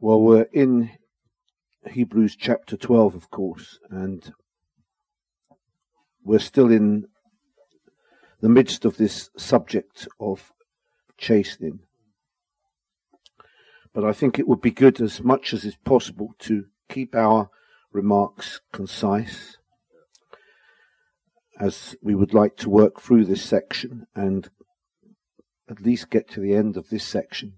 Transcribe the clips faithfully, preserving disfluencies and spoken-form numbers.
Well, we're in Hebrews chapter twelve, of course, and we're still in the midst of this subject of chastening. But I think it would be good, as much as is possible, to keep our remarks concise, as we would like to work through this section and at least get to the end of this section.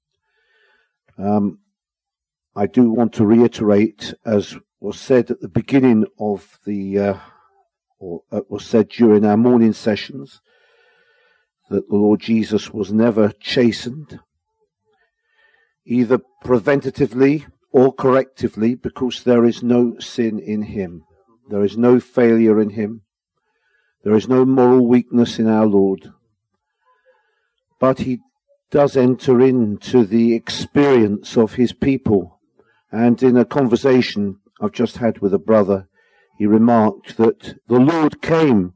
Um, I do want to reiterate, as was said at the beginning of the, uh, or uh, was said during our morning sessions, that the Lord Jesus was never chastened, either preventatively or correctively, because there is no sin in him. There is no failure in him. There is no moral weakness in our Lord. But he does enter into the experience of his people. And in a conversation I've just had with a brother, he remarked that the Lord came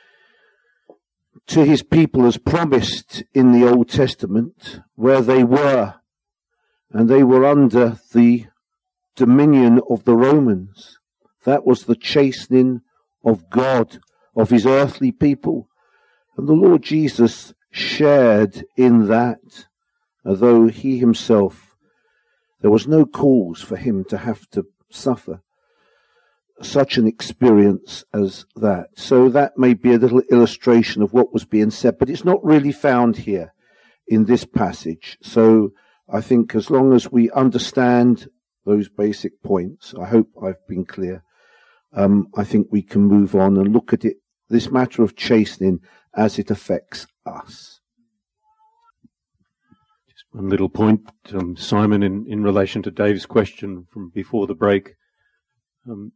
to his people as promised in the Old Testament, where they were, and they were under the dominion of the Romans. That was the chastening of God, of his earthly people. And the Lord Jesus shared in that, although he himself, there was no cause for him to have to suffer such an experience as that. So that may be a little illustration of what was being said, but it's not really found here in this passage. So I think as long as we understand those basic points, I hope I've been clear, um, I think we can move on and look at it, this matter of chastening, as it affects us. One little point, um, Simon, in, in relation to Dave's question from before the break. Um,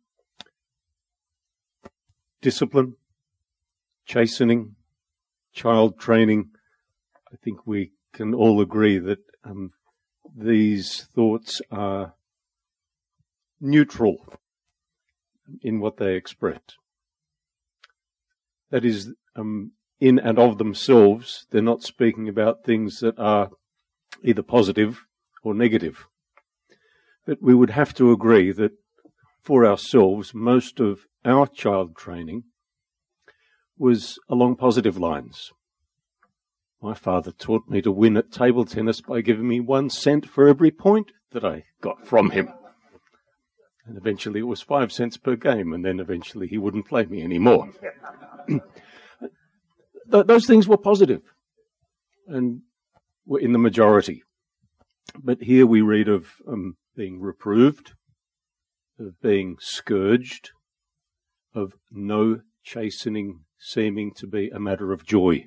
discipline, chastening, child training. I think we can all agree that um, these thoughts are neutral in what they express. That is, um, in and of themselves, they're not speaking about things that are either positive or negative. But we would have to agree that for ourselves, most of our child training was along positive lines. My father taught me to win at table tennis by giving me one cent for every point that I got from him. And eventually it was five cents per game, and then eventually he wouldn't play me anymore. Those things were positive and were in the majority. But here we read of um, being reproved, of being scourged, of no chastening seeming to be a matter of joy.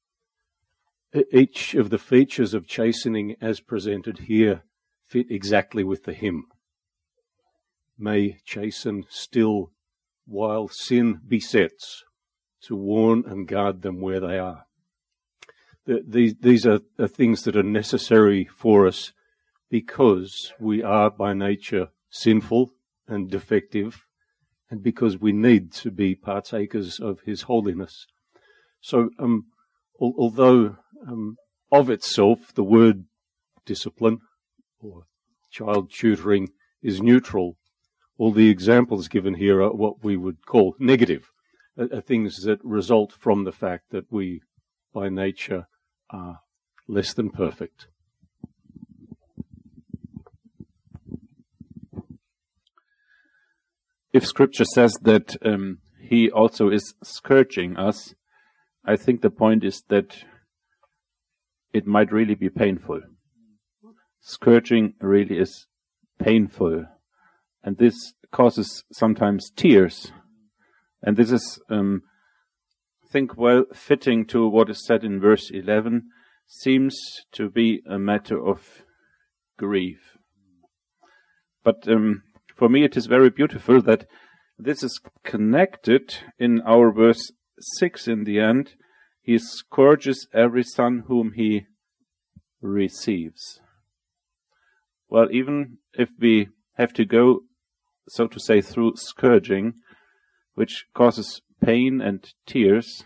Each of the features of chastening as presented here fit exactly with the hymn. May chasten still while sin besets, to warn and guard them where they are. These, these are, are things that are necessary for us because we are by nature sinful and defective, and because we need to be partakers of his holiness. So, um, al- although um, of itself the word discipline or child tutoring is neutral, all the examples given here are what we would call negative, are, are things that result from the fact that we, by nature, are less than perfect. If Scripture says that um, he also is scourging us, I think the point is that it might really be painful. Scourging really is painful, and this causes sometimes tears. And this is, um, I think, well fitting to what is said in verse eleven, seems to be a matter of grief. But um, for me it is very beautiful that this is connected in our verse six in the end. He scourges every son whom he receives. Well, even if we have to go, so to say, through scourging, which causes pain and tears,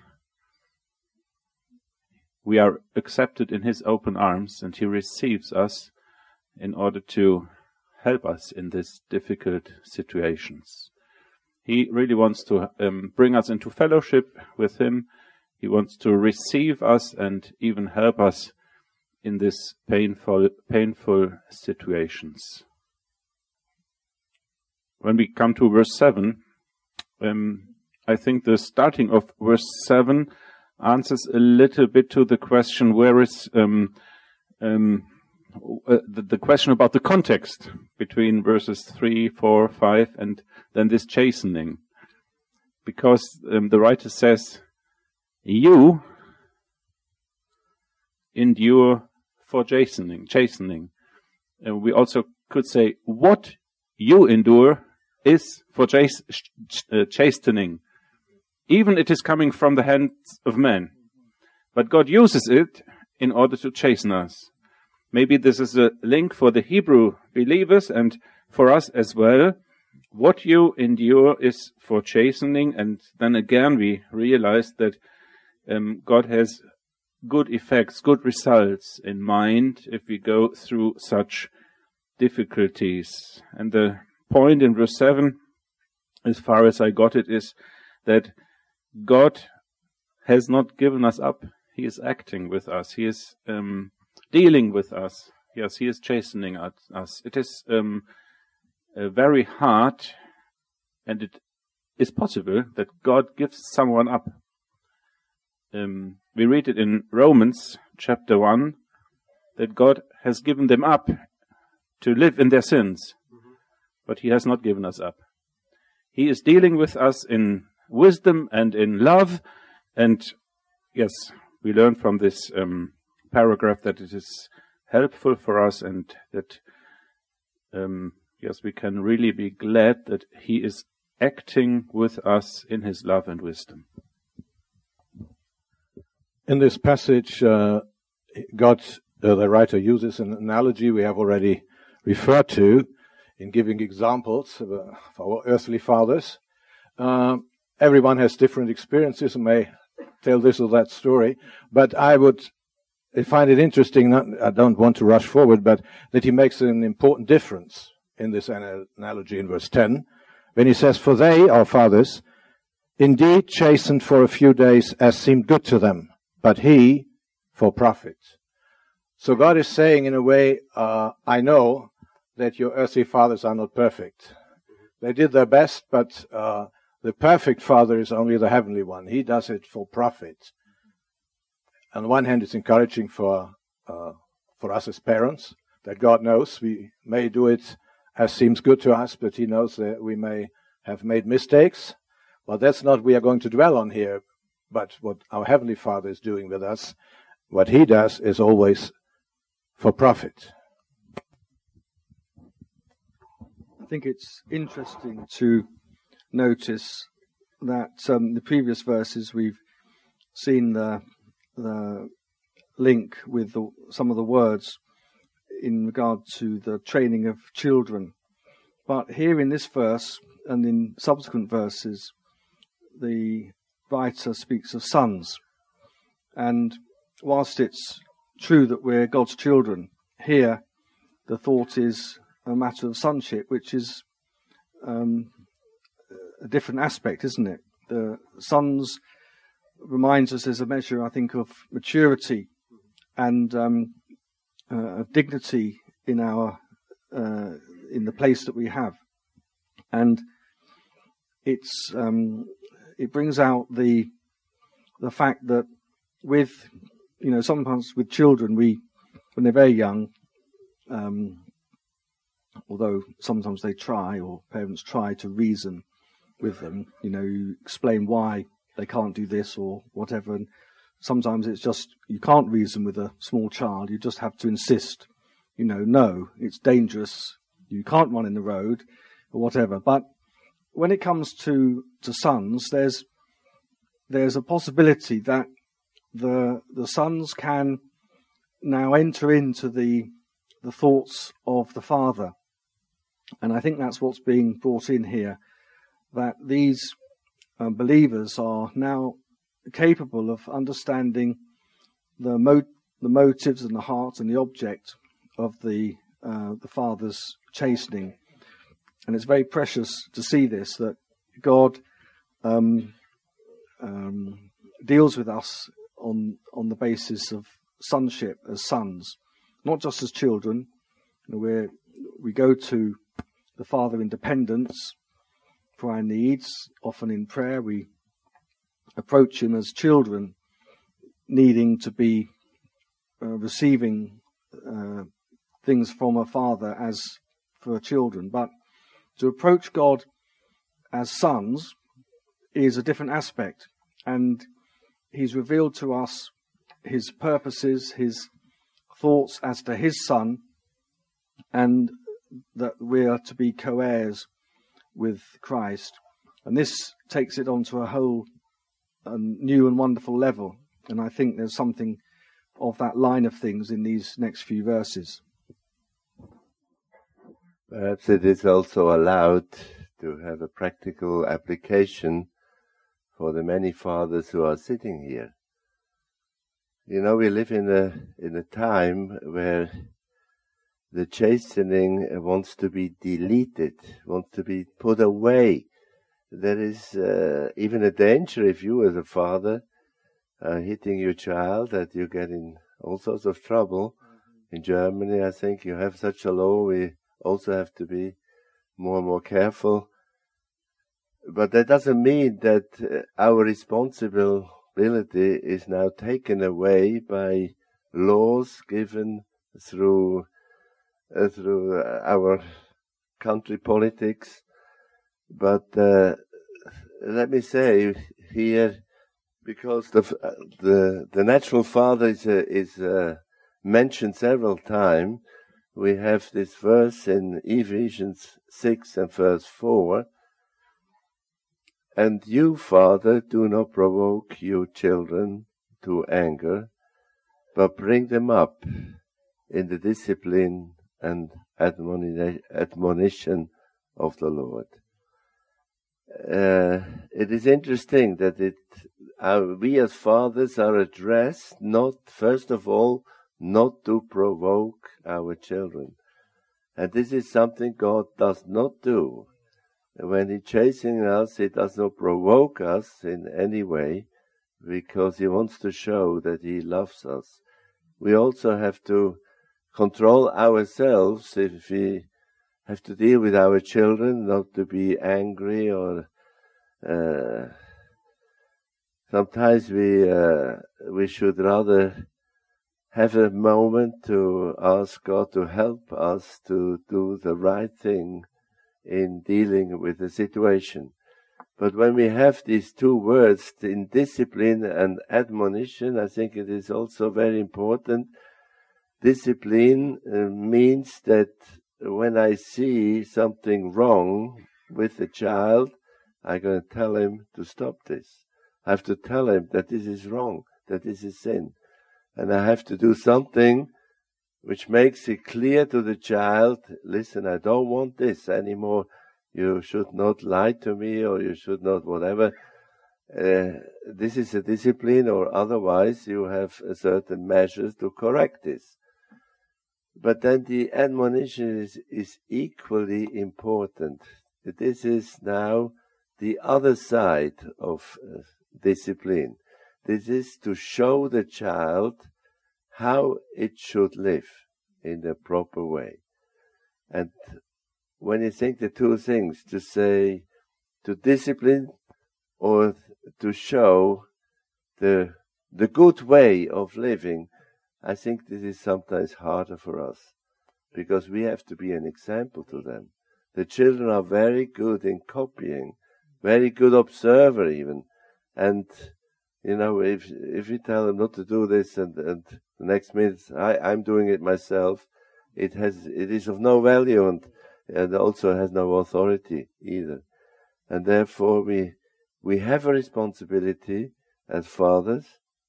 we are accepted in his open arms, and he receives us in order to help us in these difficult situations. He really wants to um, bring us into fellowship with him. He wants to receive us and even help us in these painful, painful situations. When we come to verse seven, um, I think the starting of verse seven answers a little bit to the question, where is um, um, uh, the, the question about the context between verses three, four, five, and then this chastening. Because um, the writer says, you endure for chastening. chastening. Uh, we also could say, what you endure is for chas- uh, chastening. Even it is coming from the hands of men. But God uses it in order to chasten us. Maybe this is a link for the Hebrew believers and for us as well. What you endure is for chastening. And then again we realize that um, God has good effects, good results in mind if we go through such difficulties. And the point in verse seven, as far as I got it, is that God has not given us up. He is acting with us. He is um, dealing with us. Yes, he is chastening us. It is um, uh, very hard, and it is possible that God gives someone up. Um, we read it in Romans chapter one, that God has given them up to live in their sins, mm-hmm. but he has not given us up. He is dealing with us in wisdom and in love, and yes, we learn from this um, paragraph that it is helpful for us, and that um, yes, we can really be glad that he is acting with us in his love and wisdom. In this passage, uh, God, uh, the writer uses an analogy we have already referred to in giving examples of, uh, of our earthly fathers. Uh, everyone has different experiences and may tell this or that story, but I would I find it interesting, not, I don't want to rush forward, but that he makes an important difference in this analogy in verse ten, when he says, "For they, our fathers, indeed chastened for a few days as seemed good to them, but he for profit." So God is saying in a way, uh, I know that your earthly fathers are not perfect. They did their best, but uh, the perfect father is only the heavenly one. He does it for profit. On the one hand, it's encouraging for uh, for us as parents, that God knows we may do it as seems good to us, but he knows that we may have made mistakes. But that's not what we are going to dwell on here. But what our Heavenly Father is doing with us, what he does is always for profit. I think it's interesting to notice that um, the previous verses we've seen the, the link with the, some of the words in regard to the training of children. But here in this verse and in subsequent verses, the writer speaks of sons. And whilst it's true that we're God's children, here the thought is a matter of sonship, which is um, a different aspect, isn't it? The sons reminds us there's a measure, I think, of maturity and um, uh, dignity in our uh, in the place that we have, and it's um, it brings out the the fact that with you know sometimes with children, we when they're very young, um, although sometimes they try or parents try to reason with them, you know, you explain why they can't do this or whatever, and sometimes it's just you can't reason with a small child. You just have to insist, you know, no, it's dangerous. You can't run in the road or whatever. But when it comes to, to sons, there's there's a possibility that the the sons can now enter into the the thoughts of the father, and I think that's what's being brought in here. That these uh, believers are now capable of understanding the mo- the motives and the heart and the object of the uh, the Father's chastening. And it's very precious to see this, that God um, um, deals with us on on the basis of sonship as sons, not just as children. You know, we're, we go to the Father in dependence for our needs, often in prayer. We approach him as children, needing to be uh, receiving uh, things from a father as for children. But to approach God as sons is a different aspect, and he's revealed to us his purposes, his thoughts as to his Son, and that we are to be co-heirs with Christ. And this takes it on to a whole um, new and wonderful level. And I think there's something of that line of things in these next few verses. Perhaps it is also allowed to have a practical application for the many fathers who are sitting here. You know, we live in a in a time where the chastening wants to be deleted, wants to be put away. There is uh, even a danger if you as a father are hitting your child that you get in all sorts of trouble. In Germany, I think you have such a law. We also have to be more and more careful. But that doesn't mean that uh, our responsibility is now taken away by laws given through uh, through uh, our country politics. But uh, let me say here, because the uh, the the natural father is uh, is uh, mentioned several times, we have this verse in Ephesians six and verse four. And you, Father, do not provoke your children to anger, but bring them up in the discipline and admonition of the Lord. Uh, it is interesting that it, our, we as fathers are addressed not, first of all, not to provoke our children. And this is something God does not do. When He's chasing us, He does not provoke us in any way, because He wants to show that He loves us. We also have to control ourselves if we have to deal with our children, not to be angry or uh, sometimes we uh, we should rather have a moment to ask God to help us to do the right thing in dealing with the situation. But when we have these two words, in discipline and admonition, I think it is also very important. Discipline uh, means that when I see something wrong with the child, I'm going to tell him to stop this. I have to tell him that this is wrong, that this is sin. And I have to do something which makes it clear to the child, listen, I don't want this anymore. You should not lie to me, or you should not whatever. Uh, this is a discipline, or otherwise you have a certain measures to correct this. But then the admonition is, is equally important. This is now the other side of uh, discipline. This is to show the child how it should live in the proper way. And when you think the two things, to say, to discipline or to show the the good way of living, I think this is sometimes harder for us, because we have to be an example to them. The children are very good in copying, very good observer even. And, you know, if if we tell them not to do this and, and the next minute I, I'm doing it myself, it has it is of no value, and, and also has no authority either. And therefore we we have a responsibility as fathers,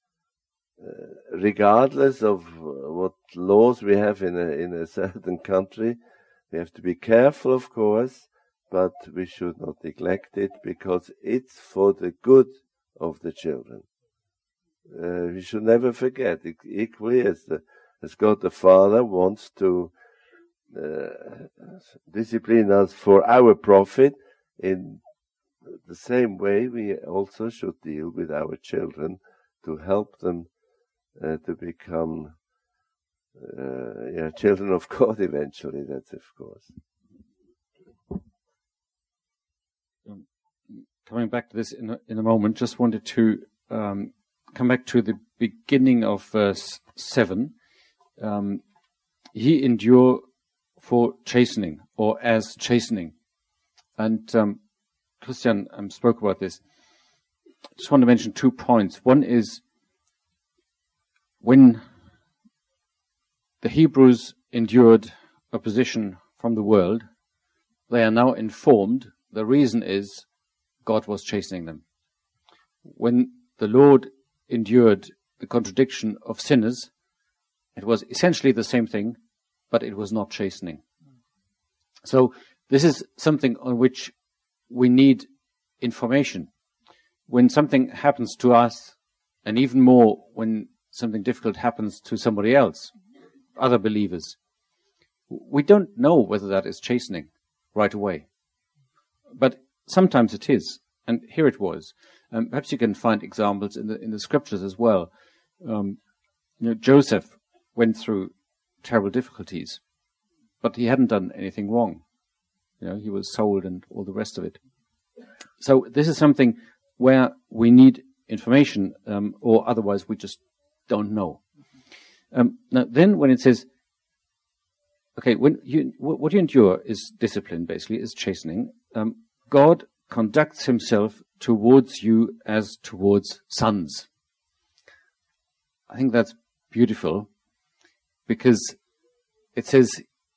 uh, regardless of what laws we have in a in a certain country. We have to be careful, of course, but we should not neglect it, because it's for the good of the children. Uh, we should never forget, equally as the, as God the Father wants to uh, discipline us for our profit. In the same way, we also should deal with our children to help them uh, to become uh, yeah, children of God eventually. That's of course. Um, coming back to this in a, in a moment, just wanted to um, come back to the beginning of verse seven. Um, he endure for chastening, or as chastening. And um, Christian um, spoke about this. I just want to mention two points. One is when the Hebrews endured opposition from the world, they are now informed the reason is God was chastening them. When the Lord endured the contradiction of sinners, it was essentially the same thing, but it was not chastening. So this is something on which we need information. When something happens to us, and even more when something difficult happens to somebody else, other believers, we don't know whether that is chastening right away. But sometimes it is, and here it was. Um, perhaps you can find examples in the in the scriptures as well. Um, you know, Joseph went through terrible difficulties, but he hadn't done anything wrong. You know, he was sold and all the rest of it. So this is something where we need information, um, or otherwise we just don't know. Um, now, then when it says, okay, when you what you endure is discipline, basically, is chastening. Um, God conducts himself towards you as towards sons. I think that's beautiful, because it says,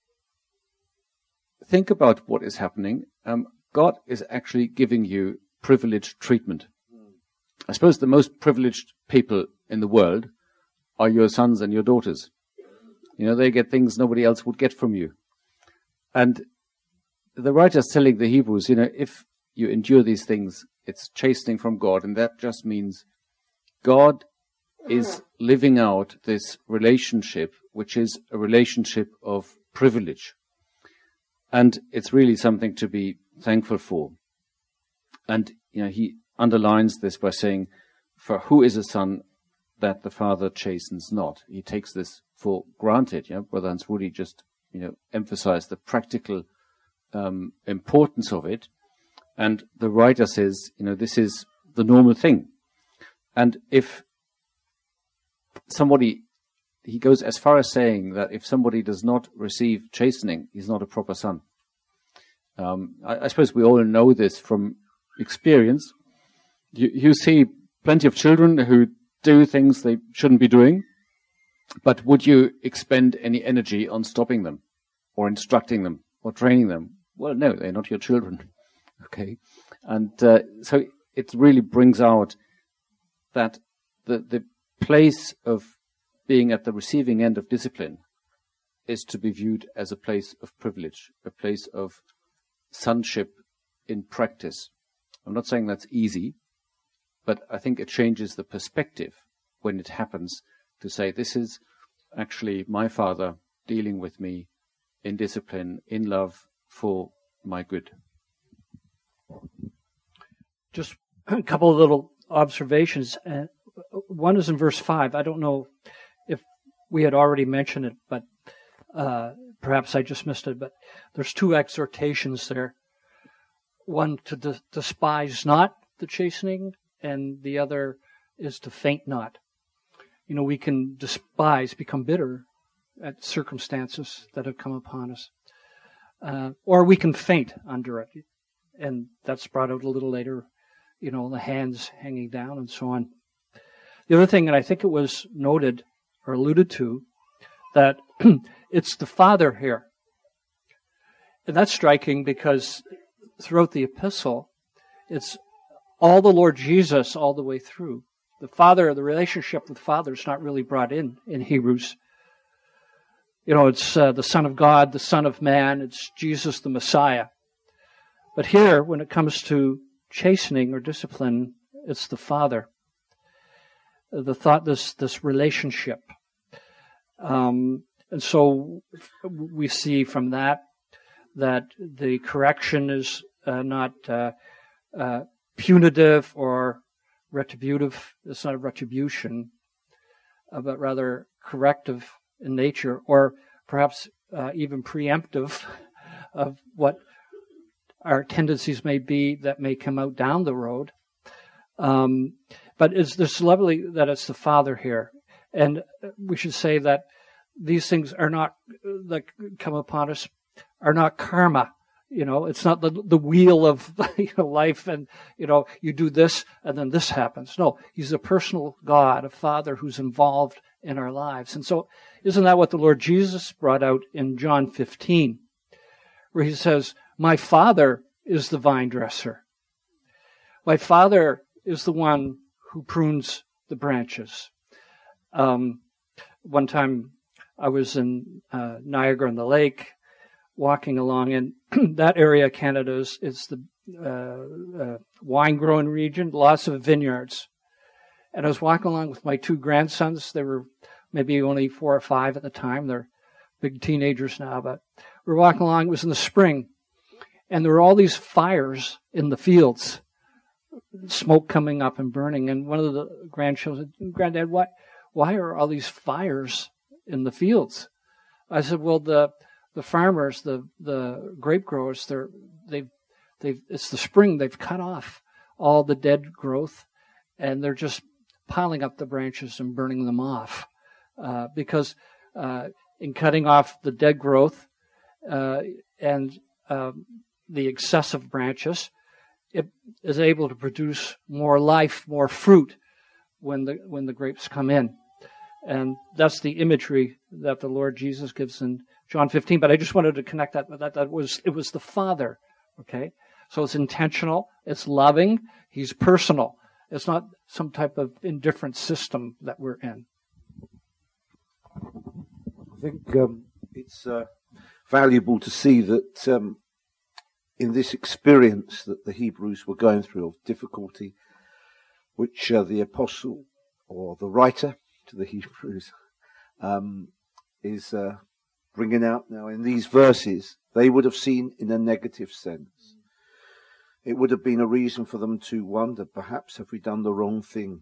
think about what is happening. Um, God is actually giving you privileged treatment. I suppose the most privileged people in the world are your sons and your daughters. You know, they get things nobody else would get from you. And the writer's telling the Hebrews, you know, if you endure these things, it's chastening from God, and that just means God is living out this relationship, which is a relationship of privilege. And it's really something to be thankful for. And, you know, he underlines this by saying, for who is a son that the father chastens not? He takes this for granted. You know, Brother Hans Rudi just, you know, emphasized the practical um, importance of it. And the writer says, you know, this is the normal thing. And if somebody, he goes as far as saying that if somebody does not receive chastening, he's not a proper son. Um, I, I suppose we all know this from experience. You, you see plenty of children who do things they shouldn't be doing, but would you expend any energy on stopping them or instructing them or training them? Well, no, they're not your children. Okay. And uh, so it really brings out that the, the place of being at the receiving end of discipline is to be viewed as a place of privilege, a place of sonship in practice. I'm not saying that's easy, but I think it changes the perspective when it happens to say, this is actually my father dealing with me in discipline, in love, for my good. Just a couple of little observations. Uh, one is in verse five. I don't know if we had already mentioned it, but uh, perhaps I just missed it. But there's two exhortations there. One to de- despise not the chastening, and the other is to faint not. You know, we can despise, become bitter at circumstances that have come upon us. Uh, or we can faint under it. And that's brought out a little later, you know, the hands hanging down and so on. The other thing, and I think it was noted or alluded to, that it's the Father here. And that's striking because throughout the epistle, it's all the Lord Jesus all the way through. The Father, the relationship with the Father is not really brought in in Hebrews. You know, it's uh, the Son of God, the Son of Man, it's Jesus the Messiah. But here, when it comes to chastening or discipline, it's the Father. The thought, this this relationship. Um, and so we see from that that the correction is uh, not uh, uh, punitive or retributive. It's not a retribution, uh, but rather corrective in nature, or perhaps uh, even preemptive of what our tendencies may be that may come out down the road. Um, but it's this lovely that it's the Father here. And we should say that these things are not, that come upon us, are not karma. You know, it's not the the wheel of you know, life and, you know, you do this and then this happens. No, he's a personal God, a Father who's involved in our lives. And so isn't that what the Lord Jesus brought out in John fifteen, where he says, my Father is the vine dresser. My Father is the one who prunes the branches. Um, one time I was in uh, Niagara-on-the-Lake, walking along, and that area of Canada is, is the uh, uh, wine-growing region, lots of vineyards. And I was walking along with my two grandsons. They were maybe only four or five at the time. They're big teenagers now, but we were walking along. It was in the spring, and there were all these fires in the fields, smoke coming up and burning. And one of the grandchildren said, Granddad, why, why are all these fires in the fields? I said, well, the the farmers, the the grape growers, they're they've they've it's the spring. They've cut off all the dead growth, and they're just piling up the branches and burning them off, uh, because uh, in cutting off the dead growth uh, and um, the excessive branches, it is able to produce more life, more fruit when the when the grapes come in. And that's the imagery that the Lord Jesus gives in John fifteen. But I just wanted to connect that with that. That was, it was the Father. Okay? So it's intentional. It's loving. He's personal. It's not some type of indifferent system that we're in. I think um, it's uh, valuable to see that um, in this experience that the Hebrews were going through of difficulty, which uh, the apostle or the writer to the Hebrews um, is uh, bringing out now in these verses, they would have seen in a negative sense. It would have been a reason for them to wonder, perhaps have we done the wrong thing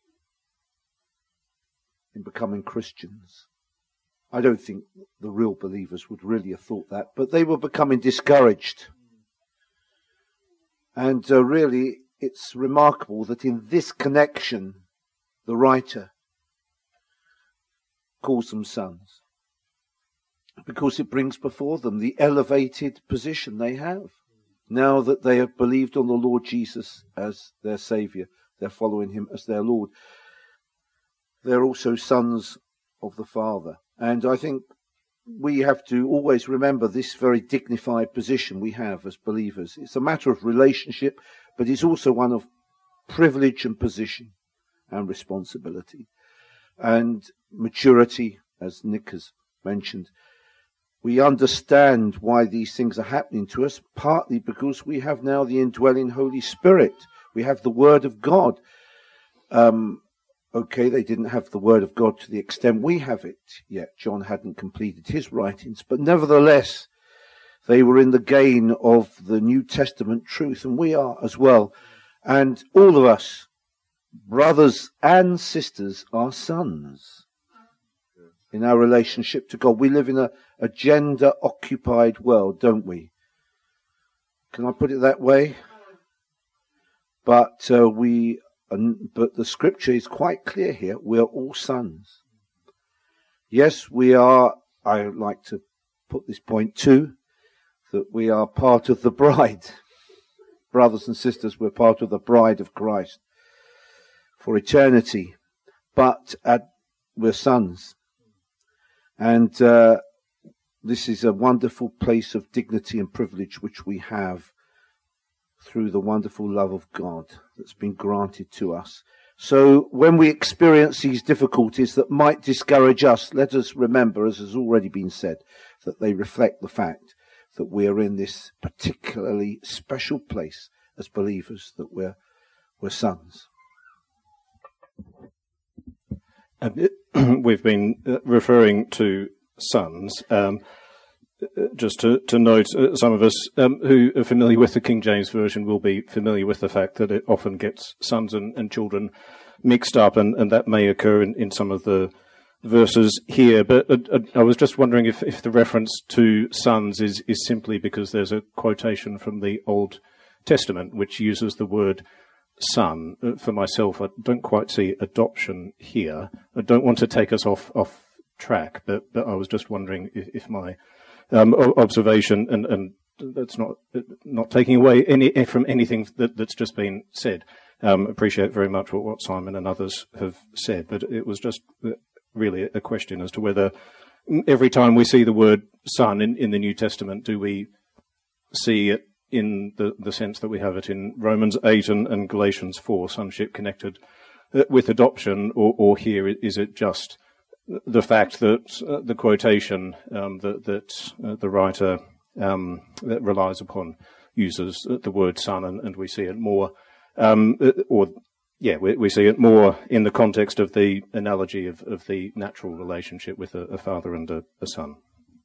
in becoming Christians? I don't think the real believers would really have thought that, but they were becoming discouraged. And uh, really, it's remarkable that in this connection, the writer calls them sons, because it brings before them the elevated position they have. Now that they have believed on the Lord Jesus as their Saviour, they're following him as their Lord. They're also sons of the Father. And I think we have to always remember this very dignified position we have as believers. It's a matter of relationship, but it's also one of privilege and position and responsibility and maturity, as Nick has mentioned. We understand why these things are happening to us, partly because we have now the indwelling Holy Spirit. We have the Word of God. Um, okay, they didn't have the Word of God to the extent we have it yet. John hadn't completed his writings, but nevertheless, they were in the gain of the New Testament truth, and we are as well. And all of us, brothers and sisters, are sons. In our relationship to God, we live in a, a gender-occupied world, don't we? Can I put it that way? But uh, we, uh, but the Scripture is quite clear here. We are all sons. Yes, we are. I like to put this point too, that we are part of the bride. Brothers and sisters, we're part of the bride of Christ for eternity. But at, we're sons. And uh, this is a wonderful place of dignity and privilege which we have through the wonderful love of God that's been granted to us. So when we experience these difficulties that might discourage us, let us remember, as has already been said, that they reflect the fact that we are in this particularly special place as believers, that we're, we're sons. We've been referring to sons. Um, just to, to note, uh, some of us um, who are familiar with the King James Version will be familiar with the fact that it often gets sons and, and children mixed up, and, and that may occur in, in some of the verses here. But uh, I was just wondering if, if the reference to sons is, is simply because there's a quotation from the Old Testament which uses the word son. Uh, for myself, I don't quite see adoption here. I don't want to take us off off track, but, but I was just wondering if, if my um, observation, and, and that's not not taking away any from anything that, that's just been said. Um, appreciate very much what, what Simon and others have said, but it was just really a question as to whether every time we see the word son in, in the New Testament, do we see it in the, the sense that we have it in Romans eight and, and Galatians four, sonship connected uh, with adoption, or, or here is it just the fact that uh, the quotation um, that, that uh, the writer um, that relies upon uses the word son, and, and we see it more, um, or yeah, we, we see it more in the context of the analogy of, of the natural relationship with a, a father and a, a son.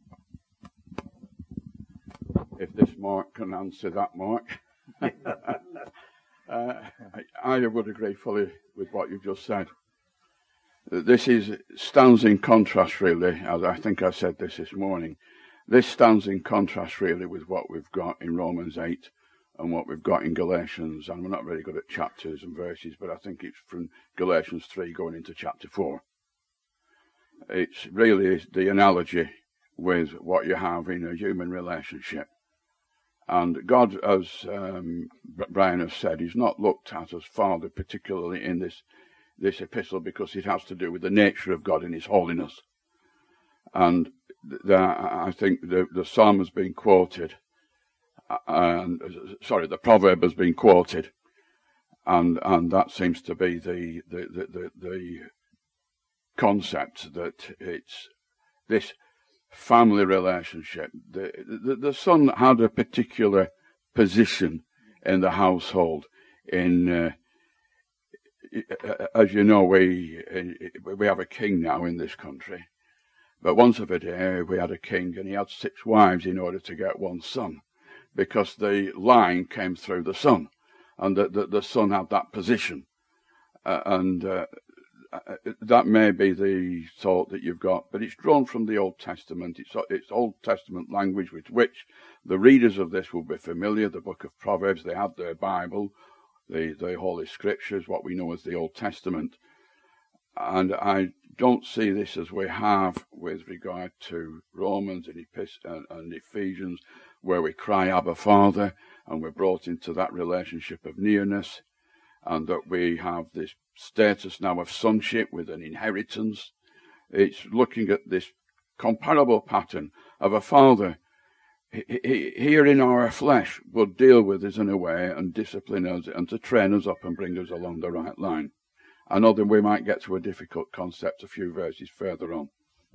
If this Mark can answer that, Mark. uh, I, I would agree fully with what you've just said. This is stands in contrast, really, as I think I said this this morning. This stands in contrast, really, with what we've got in Romans eight and what we've got in Galatians. And we're not really good at chapters and verses, but I think it's from Galatians three going into chapter four. It's really the analogy with what you have in a human relationship. And God, as um, Brian has said, he's not looked at as Father particularly in this this epistle, because it has to do with the nature of God and his holiness. And the, I think the, the psalm has been quoted, and sorry, the proverb has been quoted, and and that seems to be the the the, the, the concept, that it's this family relationship. The, the the son had a particular position in the household. In uh, as you know, we we have a king now in this country, but once of a day we had a king, and he had six wives in order to get one son, because the line came through the son, and the the, the son had that position, uh, and uh, that may be the thought that you've got, but it's drawn from the Old Testament. It's it's Old Testament language with which the readers of this will be familiar. The book of Proverbs, they had their Bible, the the Holy Scriptures, what we know as the Old Testament. And I don't see this as we have with regard to Romans and, Epist- and, and Ephesians, where we cry, Abba, Father, and we're brought into that relationship of nearness, and that we have this status now of sonship with an inheritance. It's looking at this comparable pattern of a father he, he, here in our flesh would deal with us in a way and discipline us and to train us up and bring us along the right line. I know that we might get to a difficult concept a few verses further on.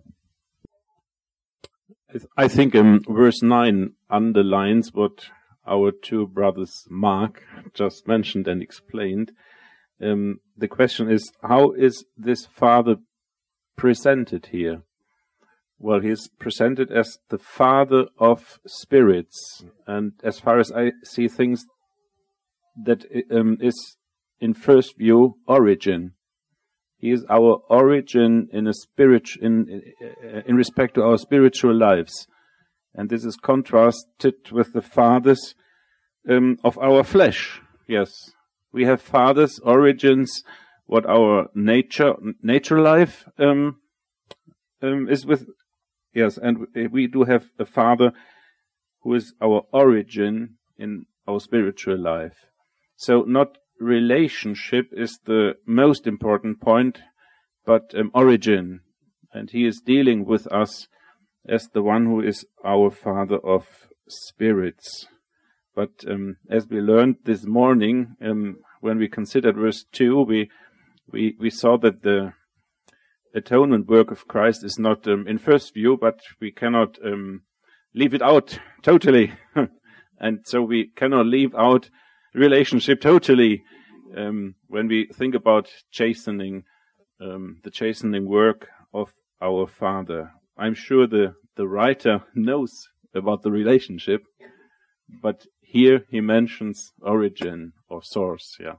I think um, verse nine underlines what our two brothers Mark just mentioned and explained. Um, the question is, how is this father presented here? Well, he is presented as the father of spirits, and as far as I see things, that um, is in first view origin. He is our origin in a spirit, in in respect to our spiritual lives, and this is contrasted with the fathers um, of our flesh. Yes, we have fathers, origins, what our nature nature life um, um, is with. Yes, and we do have a father who is our origin in our spiritual life. So not relationship is the most important point, but um, origin. And he is dealing with us as the one who is our father of spirits. But um, as we learned this morning, um, when we considered verse two, we we we saw that the atonement work of Christ is not um, in first view, but we cannot um, leave it out totally. And so we cannot leave out relationship totally um, when we think about chastening, um, the chastening work of our Father. I'm sure the, the writer knows about the relationship, but here he mentions origin or source, yeah.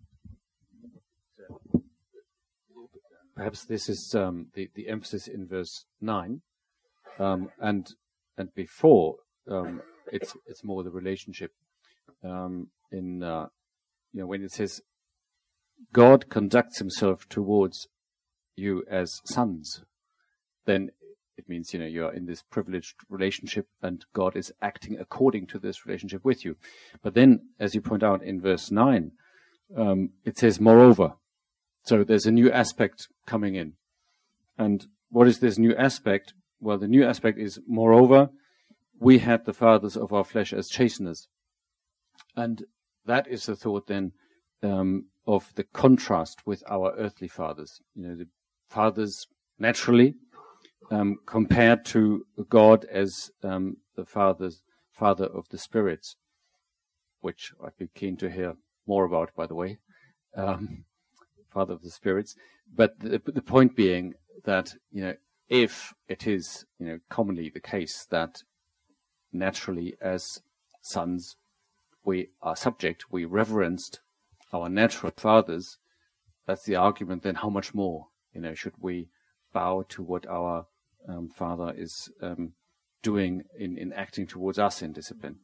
Perhaps this is um, the, the emphasis in verse nine, um, and and before um, it's it's more the relationship um, in uh, you know when it says God conducts himself towards you as sons, then it means, you know, you're in this privileged relationship and God is acting according to this relationship with you. But then, as you point out in verse nine, um, it says, moreover. So there's a new aspect coming in. And what is this new aspect? Well, the new aspect is, moreover, we had the fathers of our flesh as chasteners. And that is the thought then um, of the contrast with our earthly fathers. You know, the fathers naturally, Um, compared to God as um, the father's, father of the spirits, which I'd be keen to hear more about, by the way, um, father of the spirits. But the, the point being that, you know, if it is, you know, commonly the case that naturally as sons we are subject, we reverenced our natural fathers, that's the argument. Then how much more, you know, should we bow to what our um, Father is um, doing in, in acting towards us in discipline?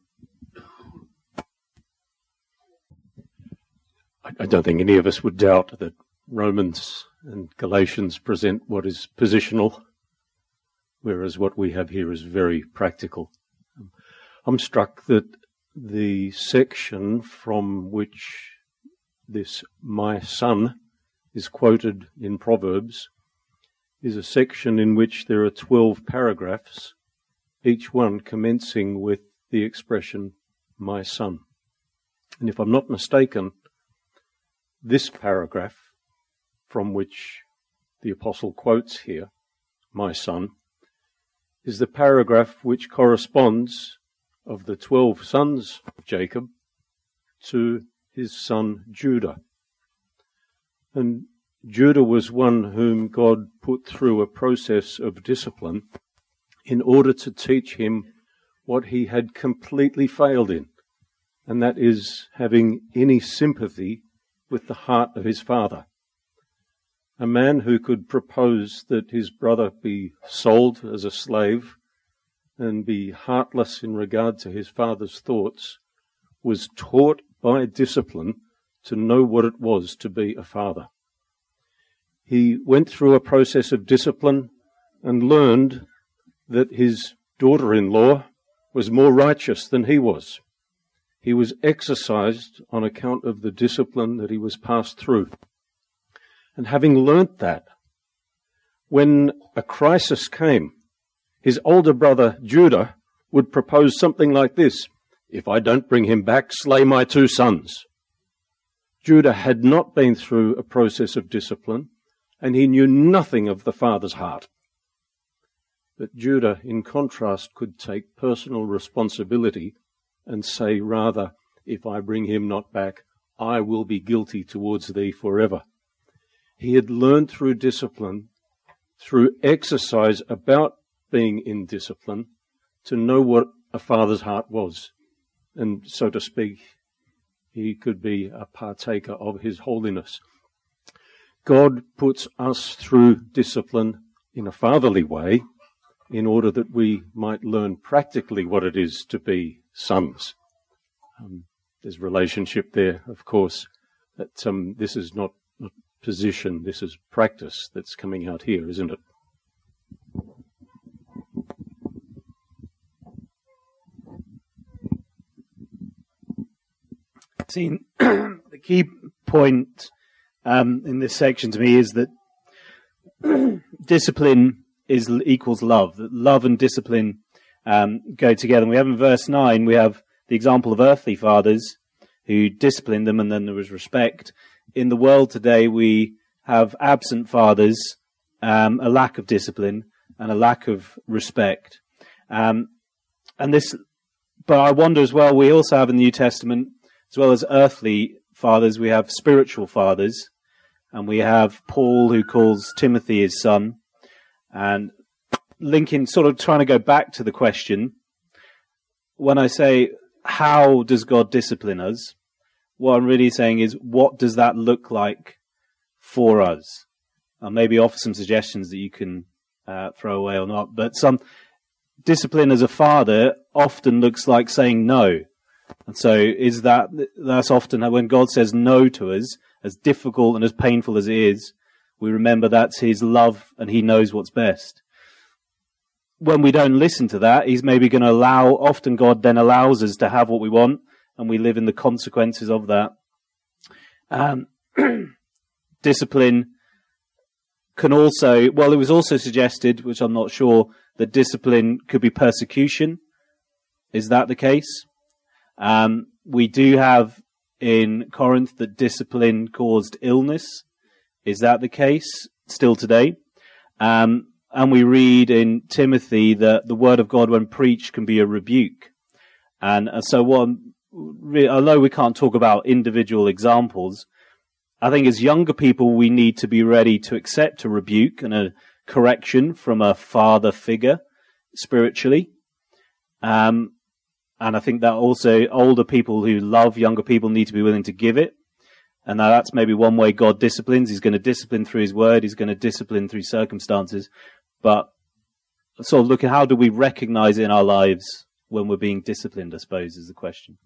I, I don't think any of us would doubt that Romans and Galatians present what is positional, whereas what we have here is very practical. I'm struck that the section from which this "my son" is quoted in Proverbs is a section in which there are twelve paragraphs, each one commencing with the expression "my son." And if I'm not mistaken, this paragraph from which the apostle quotes here, "my son," is the paragraph which corresponds of the twelve sons of Jacob to his son Judah. And Judah was one whom God put through a process of discipline in order to teach him what he had completely failed in, and that is having any sympathy with the heart of his father. A man who could propose that his brother be sold as a slave and be heartless in regard to his father's thoughts was taught by discipline to know what it was to be a father. He went through a process of discipline and learned that his daughter-in-law was more righteous than he was. He was exercised on account of the discipline that he was passed through. And having learnt that, when a crisis came, his older brother Judah would propose something like this: "If I don't bring him back, slay my two sons." Judah had not been through a process of discipline, and he knew nothing of the father's heart. But Judah, in contrast, could take personal responsibility and say rather, "If I bring him not back, I will be guilty towards thee forever." He had learned through discipline, through exercise about being in discipline, to know what a father's heart was. And so to speak, he could be a partaker of his holiness. God puts us through discipline in a fatherly way in order that we might learn practically what it is to be sons. Um, there's relationship there, of course, that um, this is not, not position, this is practice that's coming out here, isn't it? Seen the key point um, in this section to me is that discipline is equals love. That love and discipline um, go together. And we have in verse nine, we have the example of earthly fathers who disciplined them, and then there was respect. In the world today, we have absent fathers, um, a lack of discipline, and a lack of respect. Um, and this, but I wonder as well, we also have in the New Testament, as well as earthly fathers, we have spiritual fathers, and we have Paul who calls Timothy his son, and linking, sort of trying to go back to the question, when I say, how does God discipline us? What I'm really saying is, what does that look like for us? I'll maybe offer some suggestions that you can uh, throw away or not, but some discipline as a father often looks like saying no. And so is that, that's often when God says no to us, as difficult and as painful as it is, we remember that's his love and he knows what's best. When we don't listen to that, he's maybe going to allow, often God then allows us to have what we want, and we live in the consequences of that. Um, discipline can also, well, it was also suggested, which I'm not sure, that discipline could be persecution. Is that the case? Um, we do have in Corinth that discipline caused illness. Is that the case still today? Um, and we read in Timothy that the word of God, when preached, can be a rebuke. And, and so what, although we can't talk about individual examples, I think as younger people, we need to be ready to accept a rebuke and a correction from a father figure spiritually. Um, and I think that also older people who love younger people need to be willing to give it. And now that's maybe one way God disciplines. He's going to discipline through his word. He's going to discipline through circumstances. But sort of look at how do we recognize it in our lives when we're being disciplined, I suppose, is the question.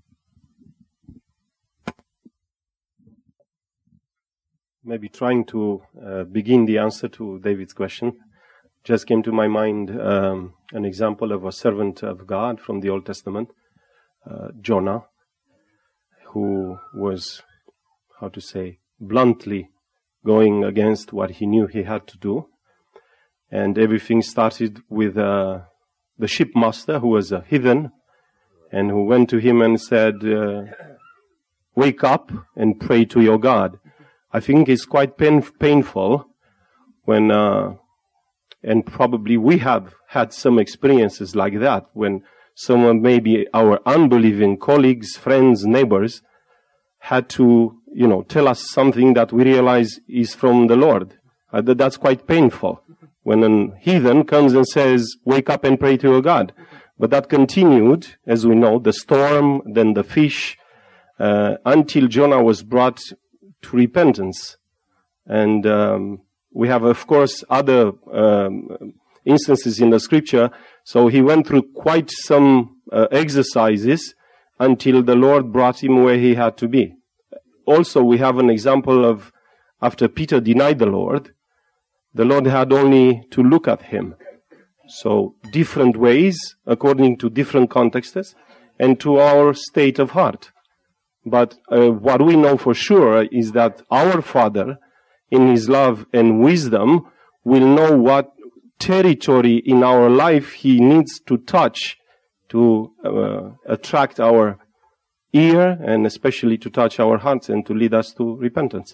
Maybe trying to uh, begin the answer to David's question, just came to my mind um, an example of a servant of God from the Old Testament, uh, Jonah, who was, how to say, bluntly going against what he knew he had to do. And everything started with uh, the shipmaster, who was a heathen, and who went to him and said, uh, wake up and pray to your God. I think it's quite pain, painful when, uh, and probably we have had some experiences like that, when someone, maybe our unbelieving colleagues, friends, neighbors, had to, you know, tell us something that we realize is from the Lord. Uh, that, that's quite painful. When a heathen comes and says, wake up and pray to your God. But that continued, as we know, the storm, then the fish, uh, until Jonah was brought to repentance. And um, we have, of course, other um, instances in the scripture. So he went through quite some uh, exercises until the Lord brought him where he had to be. Also, we have an example of after Peter denied the Lord, the Lord had only to look at him. So different ways, according to different contexts, and to our state of heart. But uh, what we know for sure is that our Father, in his love and wisdom, will know what territory in our life he needs to touch to uh, attract our ear, and especially to touch our hearts and to lead us to repentance.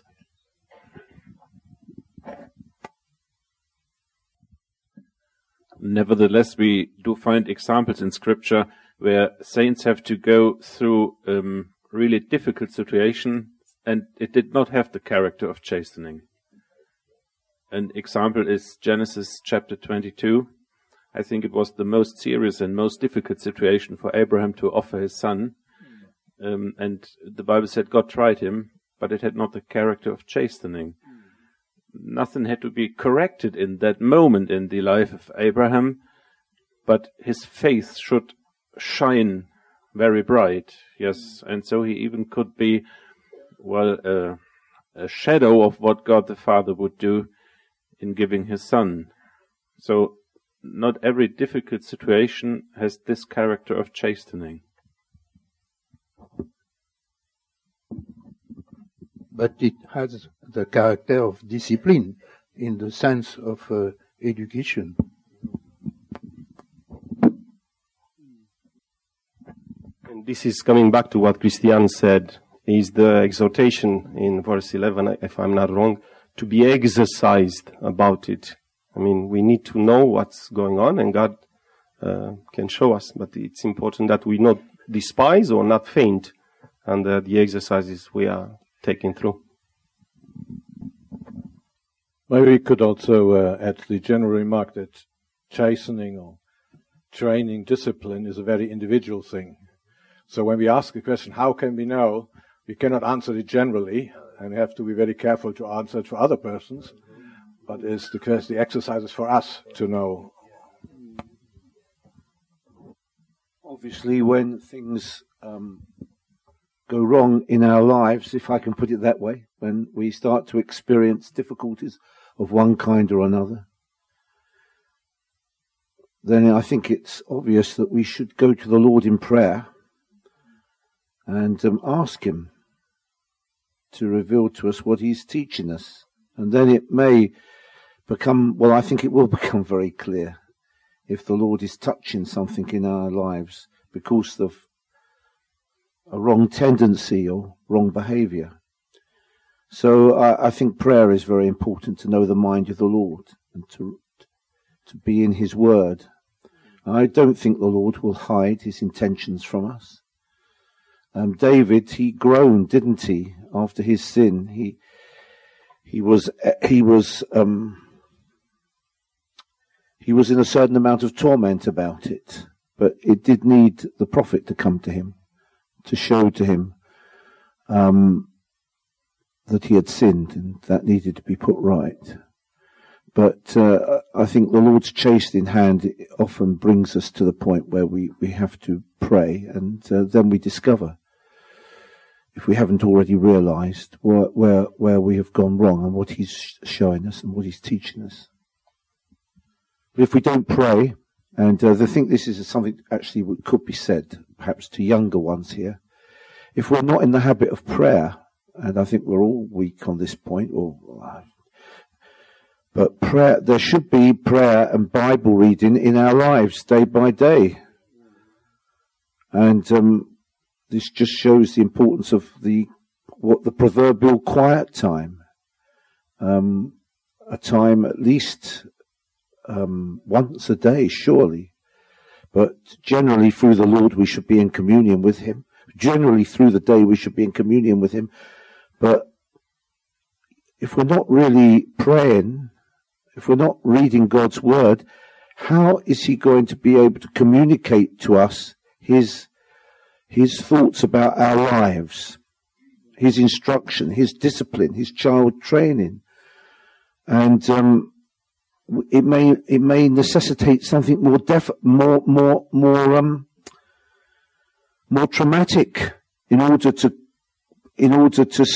Nevertheless, we do find examples in Scripture where saints have to go through um, really difficult situation, and it did not have the character of chastening. An example is Genesis chapter twenty-two. I think it was the most serious and most difficult situation for Abraham to offer his son. Um, and the Bible said God tried him, but it had not the character of chastening. Nothing had to be corrected in that moment in the life of Abraham, but his faith should shine very bright. Yes, and so he even could be, well, uh, a shadow of what God the Father would do in giving his son. So not every difficult situation has this character of chastening. But it has the character of discipline in the sense of uh, education. And this is coming back to what Christian said, is the exhortation in verse eleven, if I'm not wrong, to be exercised about it. I mean, we need to know what's going on, and God uh, can show us, but it's important that we not despise or not faint under the exercises we are taking through. Maybe we could also uh, add the general remark that chastening or training, discipline is a very individual thing. So when we ask the question, how can we know, we cannot answer it generally, and we have to be very careful to answer it for other persons. But it's because the exercise is for us to know. Obviously, when things um, go wrong in our lives, if I can put it that way, when we start to experience difficulties of one kind or another, then I think it's obvious that we should go to the Lord in prayer and um, ask Him to reveal to us what He's teaching us. And then it may become, well, I think it will become very clear if the Lord is touching something in our lives because of a wrong tendency or wrong behavior. So I, I think prayer is very important, to know the mind of the Lord and to to be in His Word. I don't think the Lord will hide His intentions from us. Um, David, he groaned, didn't he, after his sin? He he was he was um, he was in a certain amount of torment about it, but it did need the prophet to come to him, to show to him um, that he had sinned, and that needed to be put right. But uh, I think the Lord's chastening hand often brings us to the point where we, we have to pray, and uh, then we discover, if we haven't already realized, where, where where we have gone wrong and what He's showing us and what He's teaching us. But if we don't pray, and uh, I think this is something actually that could be said, perhaps to younger ones here, if we're not in the habit of prayer, and I think we're all weak on this point, or but prayer, there should be prayer and Bible reading in our lives day by day. And um, this just shows the importance of the what the proverbial quiet time. Um, a time at least um, once a day, surely. But generally through the Lord we should be in communion with Him. Generally through the day we should be in communion with Him. But if we're not really praying, if we're not reading God's Word, how is He going to be able to communicate to us His His thoughts about our lives, His instruction, His discipline, His child training? And um, it may it may necessitate something more def- more more more um more traumatic in order to in order to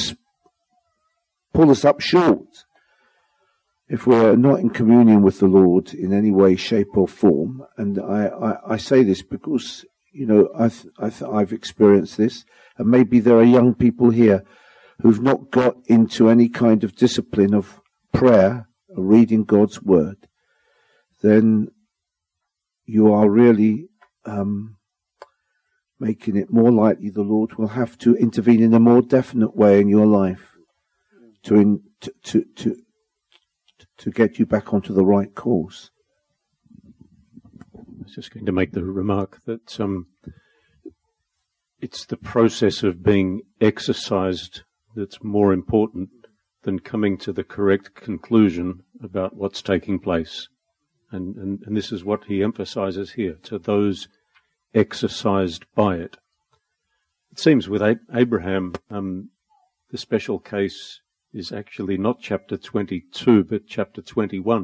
pull us up short. If we're not in communion with the Lord in any way, shape or form, and I, I, I say this because, you know, I've, I've, I've experienced this, and maybe there are young people here who've not got into any kind of discipline of prayer or reading God's Word, then you are really um, making it more likely the Lord will have to intervene in a more definite way in your life to in, to, to, to to get you back onto the right course. I was just going to make the remark that um, it's the process of being exercised that's more important than coming to the correct conclusion about what's taking place. And, and, and this is what he emphasizes here, to those exercised by it. It seems with Abraham, um, the special case is actually not chapter twenty-two, but chapter twenty-one.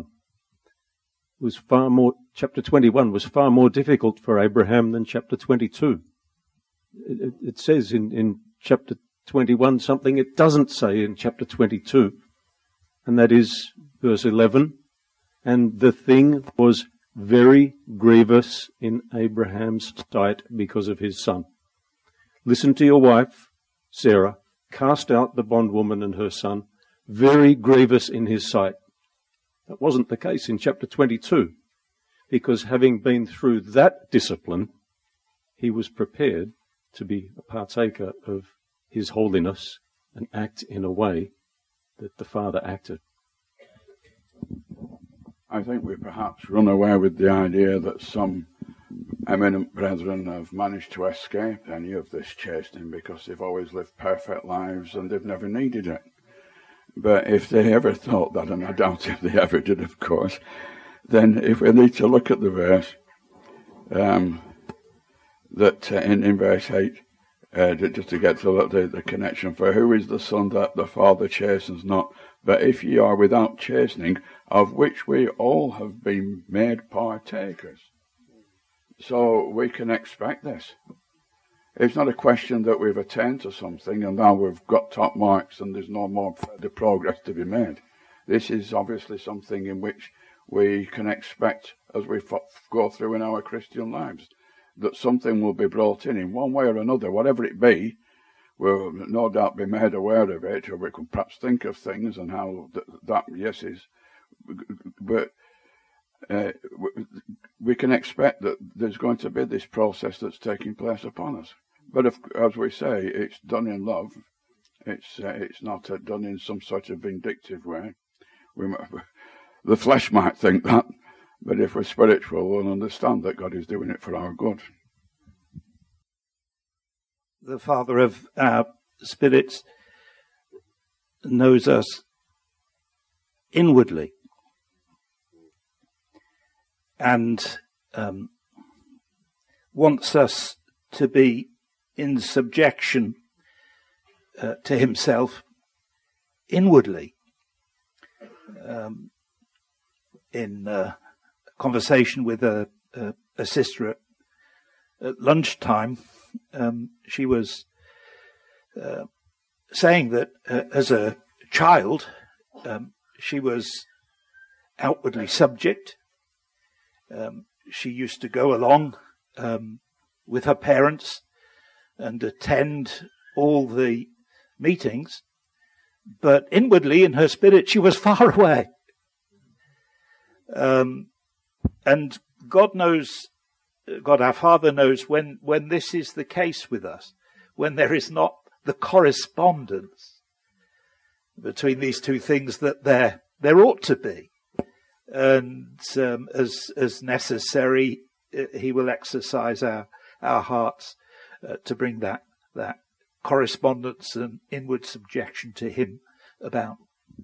It was far more, chapter twenty-one was far more difficult for Abraham than chapter twenty-two. It, it says in, in chapter twenty-one something it doesn't say in chapter twenty-two, and that is verse eleven, and the thing was very grievous in Abraham's sight because of his son. Listen to your wife, Sarah, cast out the bondwoman and her son, very grievous in his sight. That wasn't the case in chapter twenty-two, because having been through that discipline, he was prepared to be a partaker of his holiness and act in a way that the Father acted. I think we perhaps run away with the idea that some eminent brethren have managed to escape any of this chastening because they've always lived perfect lives and they've never needed it. But if they ever thought that, and I doubt if they ever did, of course, then if we need to look at the verse, um, that uh, in, in verse eight, uh, just to get to the, the connection, for who is the son that the father chastens not? But if ye are without chastening, of which we all have been made partakers. So we can expect this. It's not a question that we've attained to something and now we've got top marks and there's no more further progress to be made. This is obviously something in which we can expect as we f- go through in our Christian lives, that something will be brought in in one way or another, whatever it be. We'll no doubt be made aware of it, or we can perhaps think of things and how th- that, yes, is. But uh, we can expect that there's going to be this process that's taking place upon us. But if, as we say, it's done in love. It's uh, it's not uh, done in some sort of vindictive way. We might, the flesh might think that, but if we're spiritual, we'll understand that God is doing it for our good. The Father of our spirits knows us inwardly and um, wants us to be in subjection uh, to himself inwardly. Um, in uh, conversation with a, a, a sister at, at lunchtime, um, she was uh, saying that uh, as a child, um, she was outwardly subject. Um, she used to go along um, with her parents and attend all the meetings, but inwardly in her spirit she was far away. Um, and God knows, God our Father knows when, when this is the case with us, when there is not the correspondence between these two things that there, there ought to be. And um, as as necessary, he will exercise our, our hearts uh, to bring that, that correspondence and inward subjection to him about.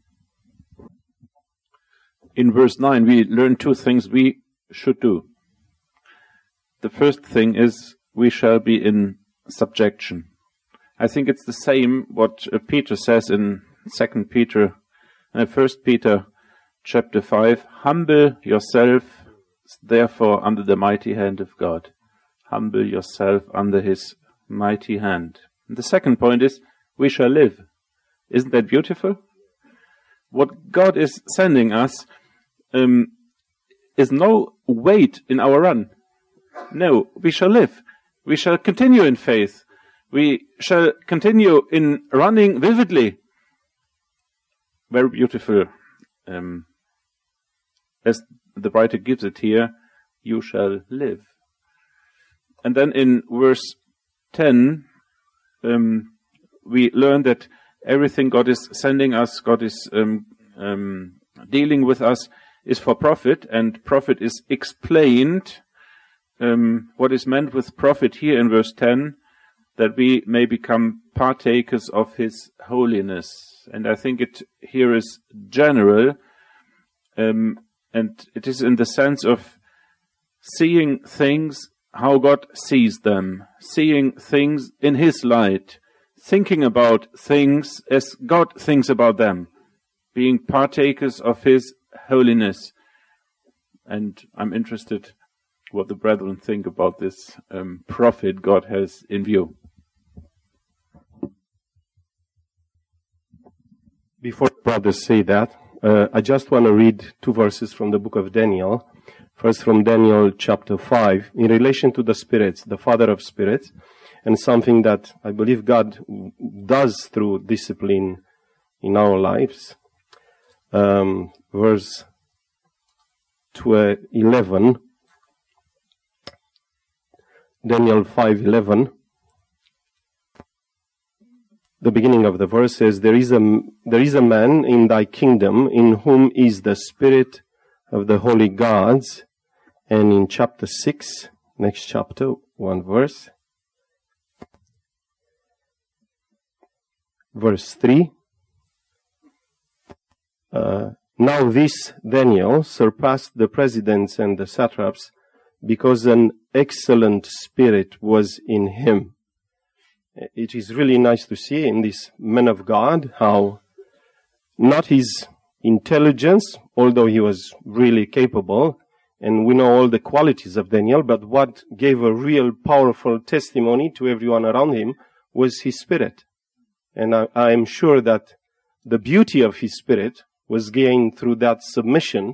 In verse nine, we learn two things we should do. The first thing is we shall be in subjection. I think it's the same what uh, Peter says in Second Peter, uh, First Peter, chapter five. Humble yourself, therefore, under the mighty hand of God. Humble yourself under his mighty hand. And the second point is we shall live. Isn't that beautiful? What God is sending us um, is no weight in our run. No, we shall live. We shall continue in faith. We shall continue in running vividly. Very beautiful. Um, as the writer gives it here, you shall live. And then in verse ten, um, we learn that everything God is sending us, God is um, um, dealing with us, is for profit, and profit is explained. Um, what is meant with profit here in verse ten, that we may become partakers of his holiness. And I think it here is general, um, and it is in the sense of seeing things how God sees them, seeing things in his light, thinking about things as God thinks about them, being partakers of his holiness. And I'm interested what the brethren think about this um, profit God has in view. Before brothers say that, uh, I just want to read two verses from the book of Daniel. First from Daniel chapter five, in relation to the spirits, the father of spirits, and something that I believe God does through discipline in our lives. Um, verse eleven, Daniel five eleven. The beginning of the verse says, there is a, there is a man in thy kingdom in whom is the spirit of the holy gods. And in chapter six, next chapter, one verse, verse three, uh, Now this Daniel surpassed the presidents and the satraps because an excellent spirit was in him. It is really nice to see in this man of God how not his intelligence, although he was really capable, and we know all the qualities of Daniel, but what gave a real powerful testimony to everyone around him was his spirit. And I, I am sure that the beauty of his spirit was gained through that submission,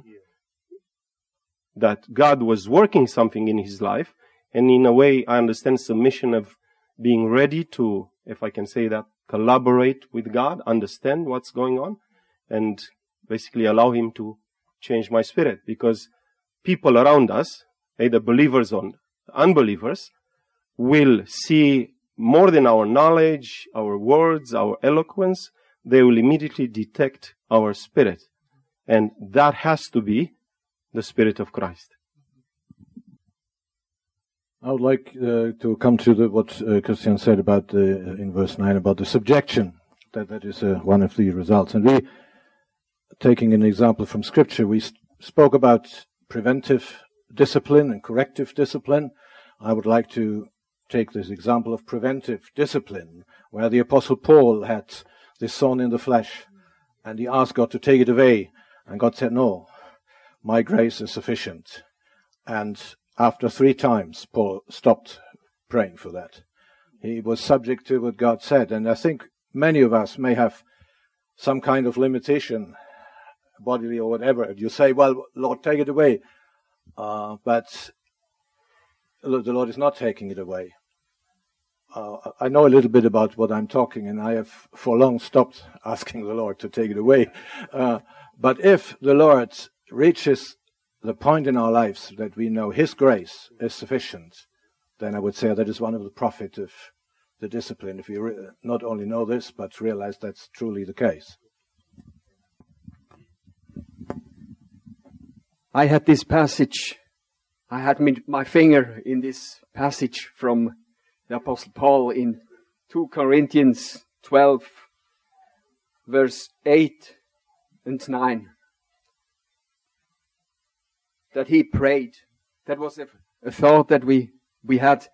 that God was working something in his life. And in a way, I understand submission of being ready to, if I can say that, collaborate with God, understand what's going on, and basically allow him to change my spirit. Because people around us, either believers or unbelievers, will see more than our knowledge, our words, our eloquence. They will immediately detect our spirit. And that has to be the Spirit of Christ. I would like uh, to come to the, what uh, Christian said about uh, in verse nine about the subjection. That that is uh, one of the results. And we, taking an example from Scripture, we st- spoke about preventive discipline and corrective discipline. I would like to take this example of preventive discipline, where the Apostle Paul had this thorn in the flesh, and he asked God to take it away, and God said, "No, my grace is sufficient." And after three times, Paul stopped praying for that. He was subject to what God said. And I think many of us may have some kind of limitation, bodily or whatever. You say, "Well, Lord, take it away." Uh, but the Lord is not taking it away. Uh, I know a little bit about what I'm talking, and I have for long stopped asking the Lord to take it away. Uh, but if the Lord reaches the point in our lives that we know His grace is sufficient, then I would say that is one of the profit of the discipline, if we re- not only know this, but realize that's truly the case. I had this passage, I had my finger in this passage from the Apostle Paul in two Corinthians twelve, verse eight and nine. That he prayed. That was a, a thought that we, we had.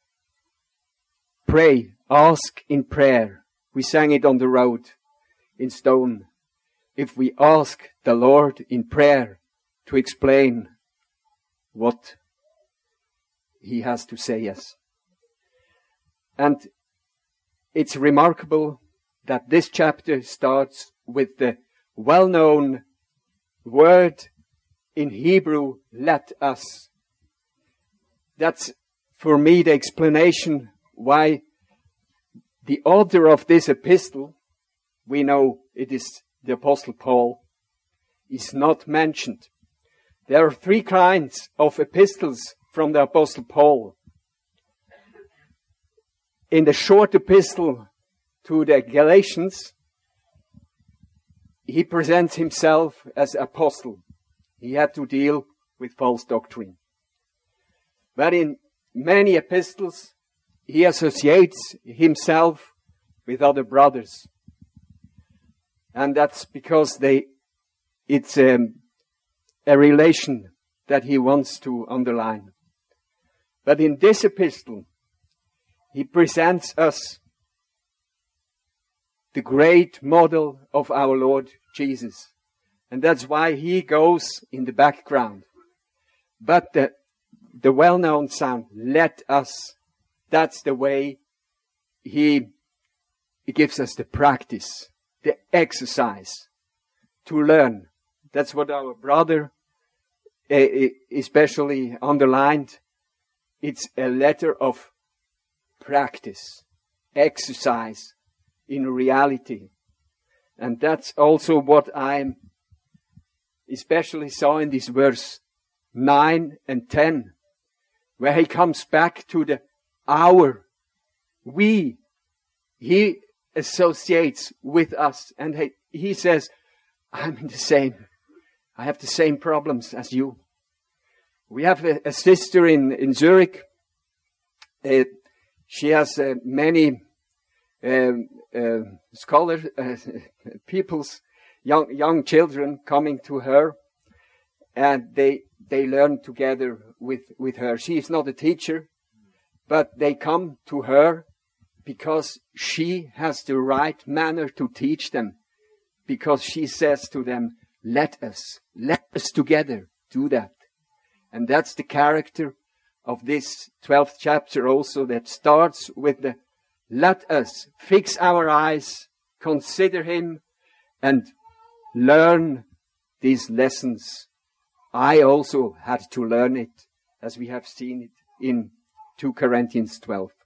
Pray, ask in prayer. We sang it on the road in Stone. If we ask the Lord in prayer to explain what He has to say us. And it's remarkable that this chapter starts with the well-known word in Hebrew, let us. That's, for me, the explanation why the author of this epistle, we know it is the Apostle Paul, is not mentioned. There are three kinds of epistles from the Apostle Paul. In the short epistle to the Galatians, he presents himself as apostle. He had to deal with false doctrine. But in many epistles, he associates himself with other brothers. And that's because they, it's a, a relation that he wants to underline. But in this epistle, he presents us the great model of our Lord Jesus. And that's why he goes in the background. But the, the well-known sound, let us, that's the way he, he gives us the practice, the exercise to learn. That's what our brother uh, especially underlined. It's a letter of practice, exercise in reality. And that's also what I'm especially saw in this verse nine and ten, where he comes back to the our, we. He associates with us, and he, he says, I'm in the same, I have the same problems as you. We have a, a sister in, in Zurich. Uh, she has uh, many um, uh, scholars, uh, peoples young young children coming to her, and they they learn together with with her. She is not a teacher, but they come to her because she has the right manner to teach them, because she says to them, let us, let us together do that. And that's the character of this twelfth chapter also, that starts with the let us fix our eyes, consider him, and learn these lessons. I also had to learn it, as we have seen it in two Corinthians twelve.